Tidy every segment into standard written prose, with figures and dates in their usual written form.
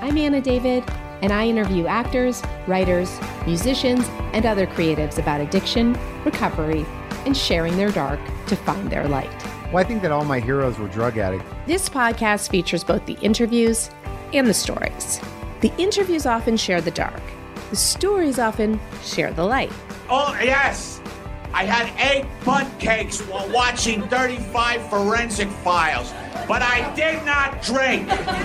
I'm Anna David, and I interview actors, writers, musicians, and other creatives about addiction, recovery, and sharing their dark to find their light. Well, I think that all my heroes were drug addicts. This podcast features both the interviews and the stories. The interviews often share the dark. The stories often share the light. Oh, yes! I had 8 butt cakes while watching 35 Forensic Files, but I did not drink!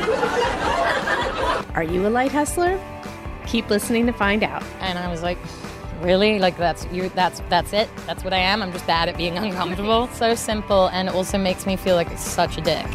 Are you a light hustler? Keep listening to find out. And I was like, really? Like, that's it? That's what I am? I'm just bad at being uncomfortable? So simple, and it also makes me feel like such a dick.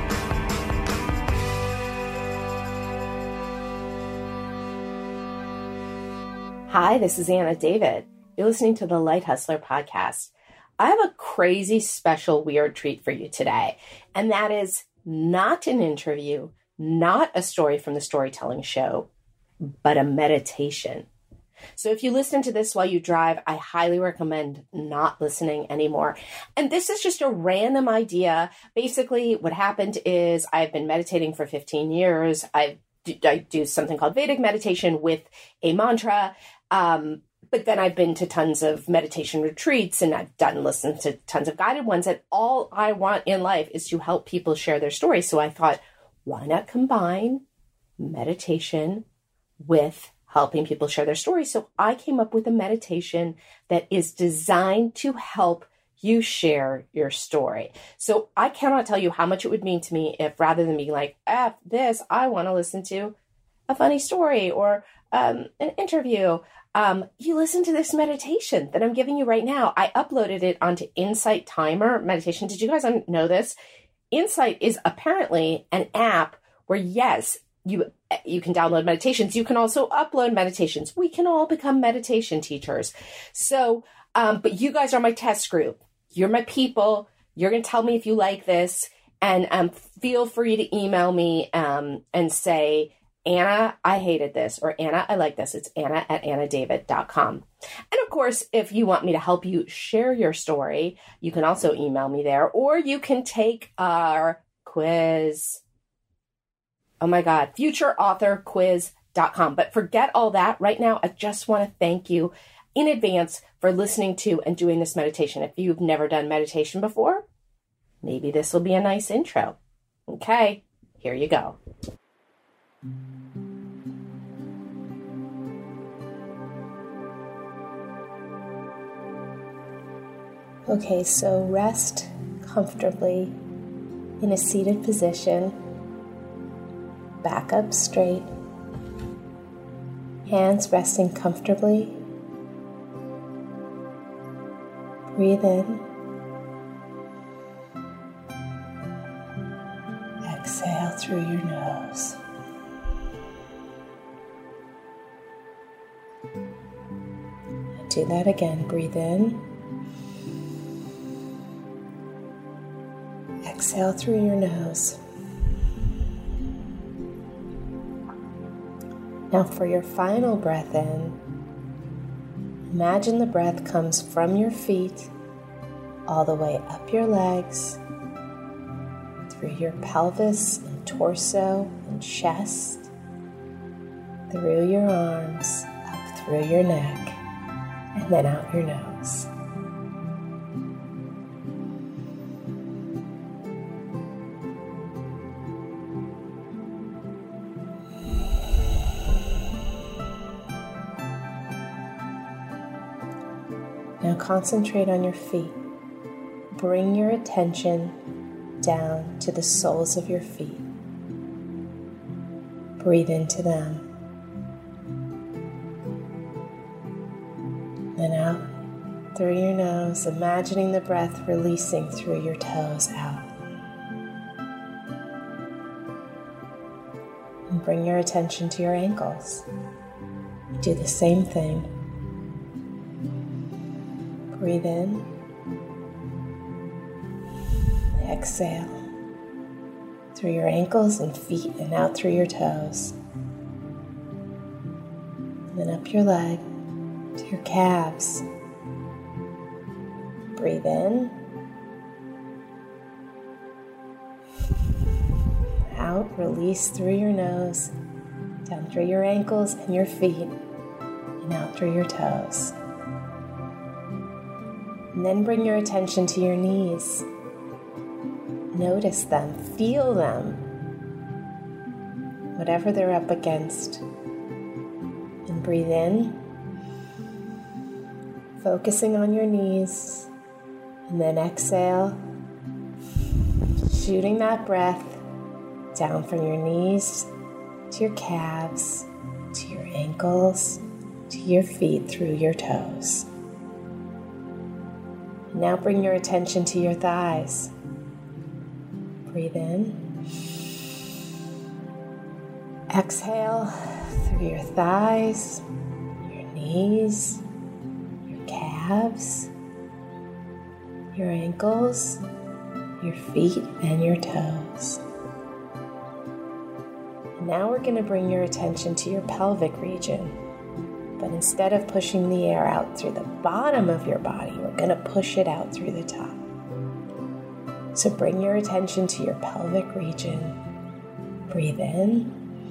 Hi, this is Anna David. You're listening to the Light Hustler podcast. I have a crazy, special, weird treat for you today. And that is not an interview, not a story from the storytelling show, but a meditation. So if you listen to this while you drive, I highly recommend not listening anymore. And this is just a random idea. Basically, what happened is I've been meditating for 15 years. I do something called Vedic meditation with a mantra. But then I've been to tons of meditation retreats and I've listened to tons of guided ones. And all I want in life is to help people share their stories. So I thought, why not combine meditation with helping people share their stories? So I came up with a meditation that is designed to help you share your story. So I cannot tell you how much it would mean to me if, rather than being like, F this, I want to listen to a funny story or an interview, you listen to this meditation that I'm giving you right now. I uploaded it onto Insight Timer Meditation. Did you guys know this? Insight is apparently an app where, yes, you can download meditations. You can also upload meditations. We can all become meditation teachers. So, but you guys are my test group. You're my people. You're going to tell me if you like this. And feel free to email me and say, Anna, I hated this, or Anna, I like this. It's anna@annadavid.com. And of course, if you want me to help you share your story, you can also email me there, or you can take our quiz. Oh my God, futureauthorquiz.com. But forget all that. Right now, I just want to thank you in advance for listening to and doing this meditation. If you've never done meditation before, maybe this will be a nice intro. Okay, here you go. Okay, so rest comfortably in a seated position, back up straight, hands resting comfortably. Breathe in, exhale through your nose. Do that again, breathe in. Exhale through your nose. Now for your final breath in, imagine the breath comes from your feet all the way up your legs, through your pelvis and torso and chest, through your arms, up through your neck, and then out your nose. Now concentrate on your feet. Bring your attention down to the soles of your feet. Breathe into them. Then out through your nose, imagining the breath releasing through your toes out. And bring your attention to your ankles. Do the same thing. Breathe in, exhale through your ankles and feet and out through your toes. And then up your leg to your calves. Breathe in, out, release through your nose, down through your ankles and your feet, and out through your toes. And then bring your attention to your knees. Notice them, feel them, whatever they're up against. And breathe in, focusing on your knees, and then exhale, shooting that breath down from your knees to your calves, to your ankles, to your feet through your toes. And now bring your attention to your thighs. Breathe in. Exhale through your thighs, your knees, your calves, your ankles, your feet, and your toes. And now we're going to bring your attention to your pelvic region. But instead of pushing the air out through the bottom of your body, we're going to push it out through the top. So bring your attention to your pelvic region. Breathe in.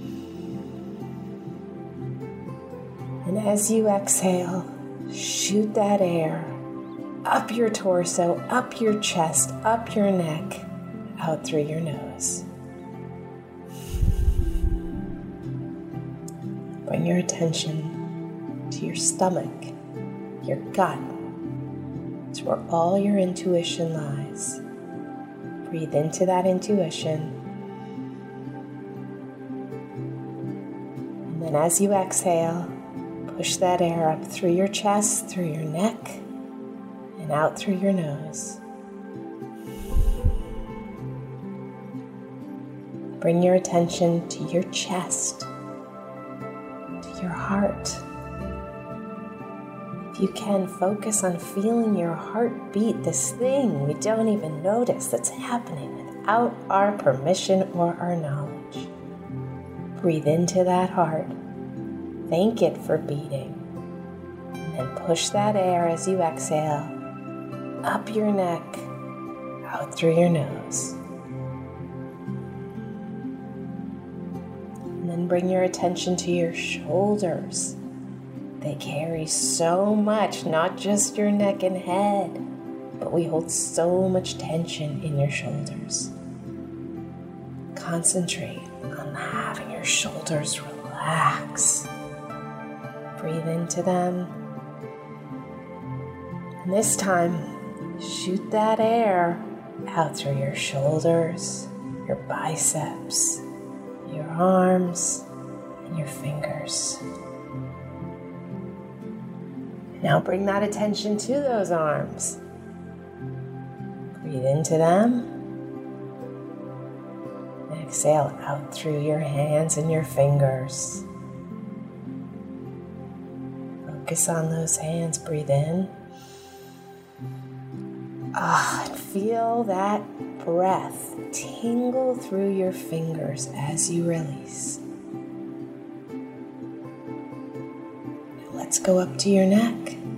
And as you exhale, shoot that air up your torso, up your chest, up your neck, out through your nose. Bring your attention to your stomach, your gut. It's where all your intuition lies. Breathe into that intuition. And then as you exhale, push that air up through your chest, through your neck, and out through your nose. Bring your attention to your chest, to your heart. If you can, focus on feeling your heart beat, this thing we don't even notice that's happening without our permission or our knowledge. Breathe into that heart. Thank it for beating. And push that air as you exhale up your neck, out through your nose. And then bring your attention to your shoulders. They carry so much, not just your neck and head, but we hold so much tension in your shoulders. Concentrate on having your shoulders relax. Breathe into them. And this time, shoot that air out through your shoulders, your biceps, your arms, and your fingers. Now bring that attention to those arms. Breathe into them. And exhale out through your hands and your fingers. Focus on those hands. Breathe in. And feel that breath tingle through your fingers as you release. Let's go up to your neck.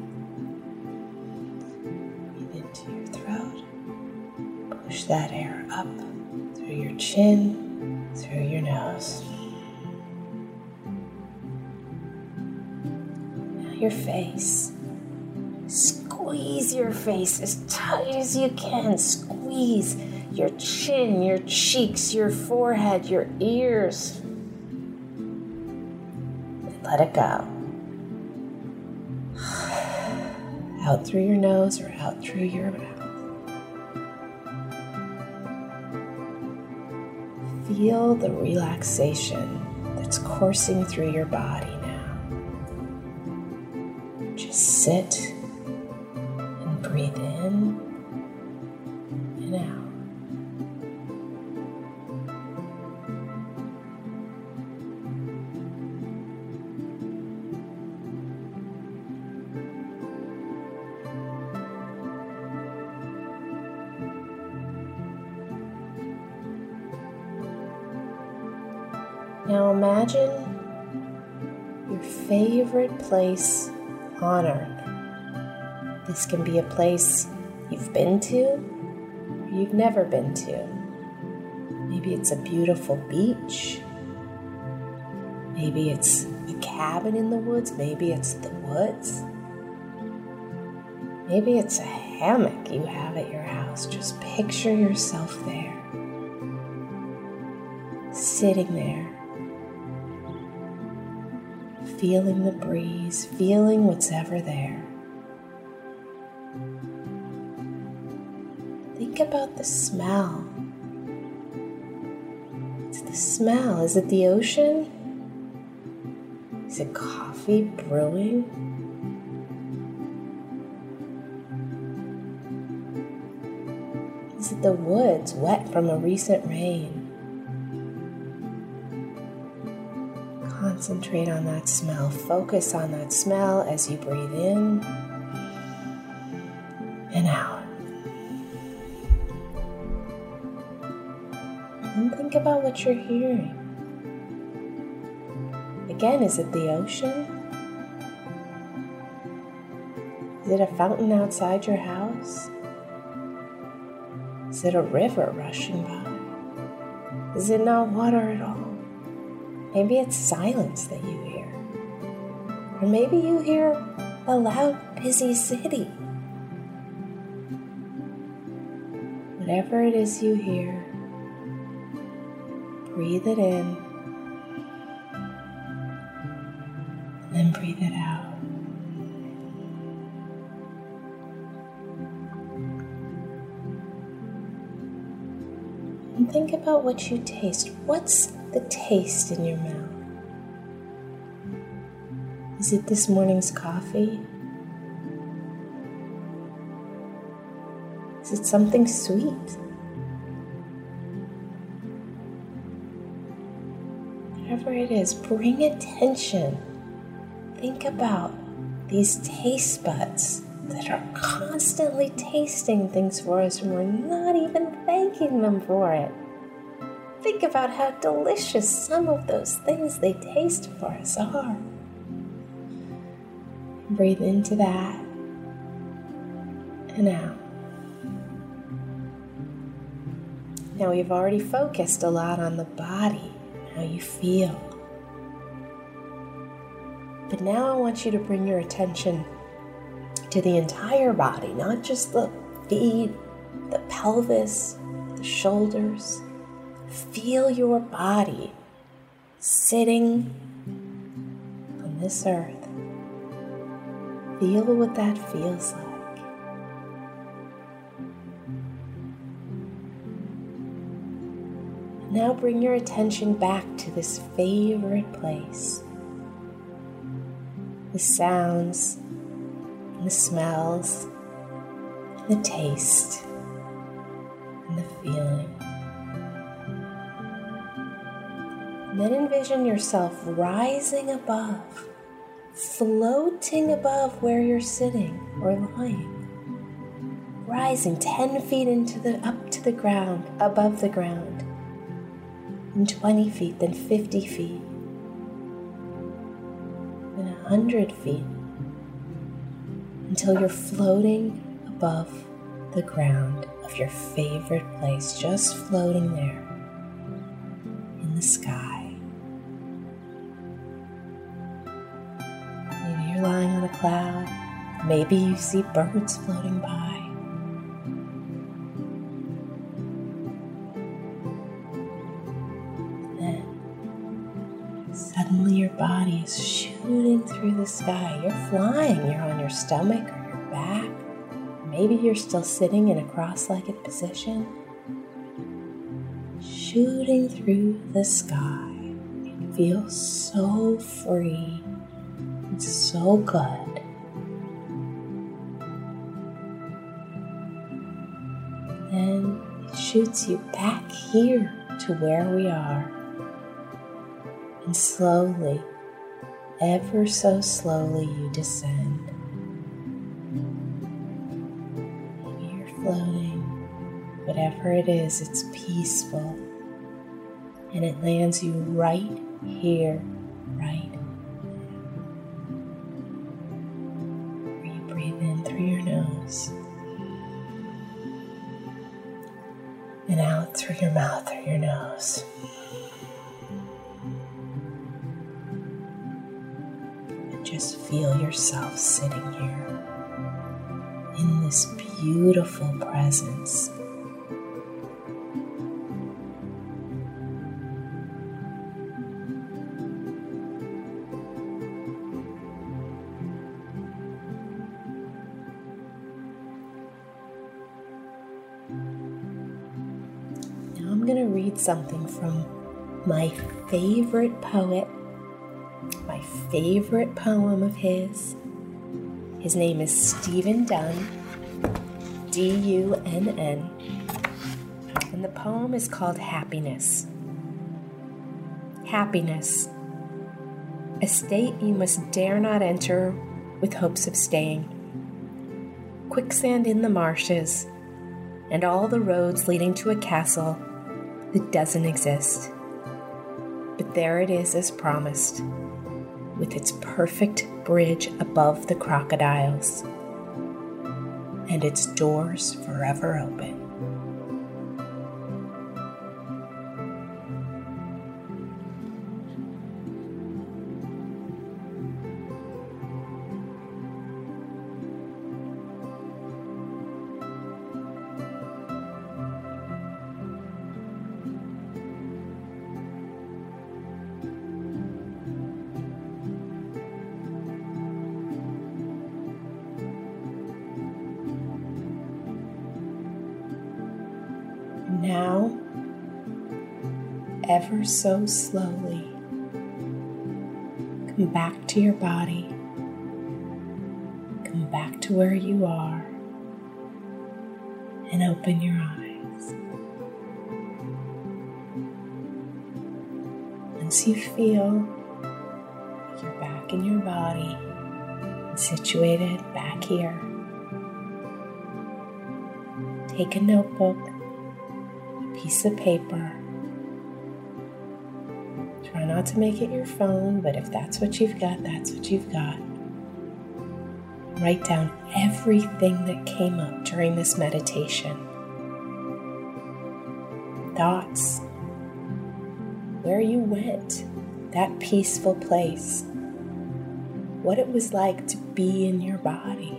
Breathe into your throat. Push that air up through your chin, through your nose. Now your face. Squeeze your face as tight as you can. Squeeze your chin, your cheeks, your forehead, your ears. And let it go. Out through your nose or out through your mouth. Feel the relaxation that's coursing through your body now. Just sit and breathe in and out. Now imagine your favorite place on earth. This can be a place you've been to or you've never been to. Maybe it's a beautiful beach. Maybe it's a cabin in the woods. Maybe it's the woods. Maybe it's a hammock you have at your house. Just picture yourself there, sitting there, feeling the breeze, feeling what's ever there. Think about the smell. What's the smell? Is it the ocean? Is it coffee brewing? Is it the woods wet from a recent rain? Concentrate on that smell. Focus on that smell as you breathe in and out. And think about what you're hearing. Again, is it the ocean? Is it a fountain outside your house? Is it a river rushing by? Is it not water at all? Maybe it's silence that you hear. Or maybe you hear a loud, busy city. Whatever it is you hear, breathe it in, and then breathe it out. And think about what you taste. What's the taste in your mouth? Is it this morning's coffee? Is it something sweet? Whatever it is, bring attention. Think about these taste buds that are constantly tasting things for us and we're not even thanking them for it. Think about how delicious some of those things they taste for us are. Breathe into that and out. Now we've already focused a lot on the body, how you feel. But now I want you to bring your attention to the entire body, not just the feet, the pelvis, the shoulders. Feel your body sitting on this earth. Feel what that feels like. Now bring your attention back to this favorite place. The sounds, and the smells, and the taste, and the feeling. And then envision yourself rising above, floating above where you're sitting or lying. Rising 10 feet up to the ground, above the ground. And 20 feet, then 50 feet. Then 100 feet. Until you're floating above the ground of your favorite place, just floating there in the sky. Maybe you're lying on a cloud. Maybe you see birds floating by. Then suddenly your body is shooting through the sky. You're flying. You're on your stomach or your back. Maybe you're still sitting in a cross-legged position. Shooting through the sky. It feels so free. It's so good. Then it shoots you back here to where we are. And slowly, ever so slowly, you descend. Maybe you're floating. Whatever it is, it's peaceful. And it lands you right here, right now. Where you breathe in through your nose. And out through your mouth or your nose. just feel yourself sitting here in this beautiful presence. Now I'm going to read something from my favorite poet, my favorite poem of his. His name is Stephen Dunn, D-U-N-N, and the poem is called Happiness. Happiness, a state you must dare not enter with hopes of staying. Quicksand in the marshes, and all the roads leading to a castle that doesn't exist. But there it is as promised, with its perfect bridge above the crocodiles, and its doors forever open. Now, ever so slowly, come back to your body. Come back to where you are and open your eyes. Once you feel like you're back in your body and situated back here, take a notebook, piece of paper. Try not to make it your phone, but if that's what you've got, that's what you've got. Write down everything that came up during this meditation. Thoughts, where you went, that peaceful place, what it was like to be in your body.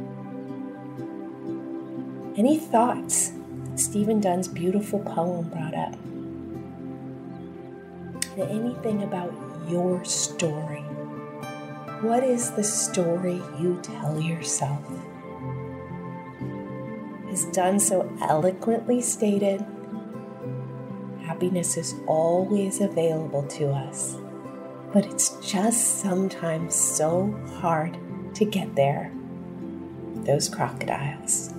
Any thoughts Stephen Dunn's beautiful poem brought up. And anything about your story. What is the story you tell yourself? As Dunn so eloquently stated, happiness is always available to us, but it's just sometimes so hard to get there. Those crocodiles.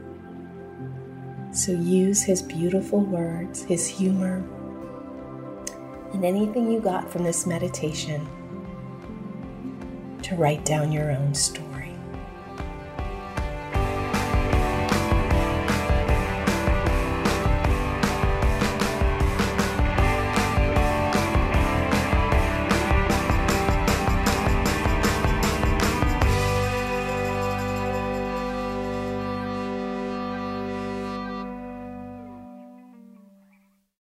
So use his beautiful words, his humor, and anything you got from this meditation to write down your own story.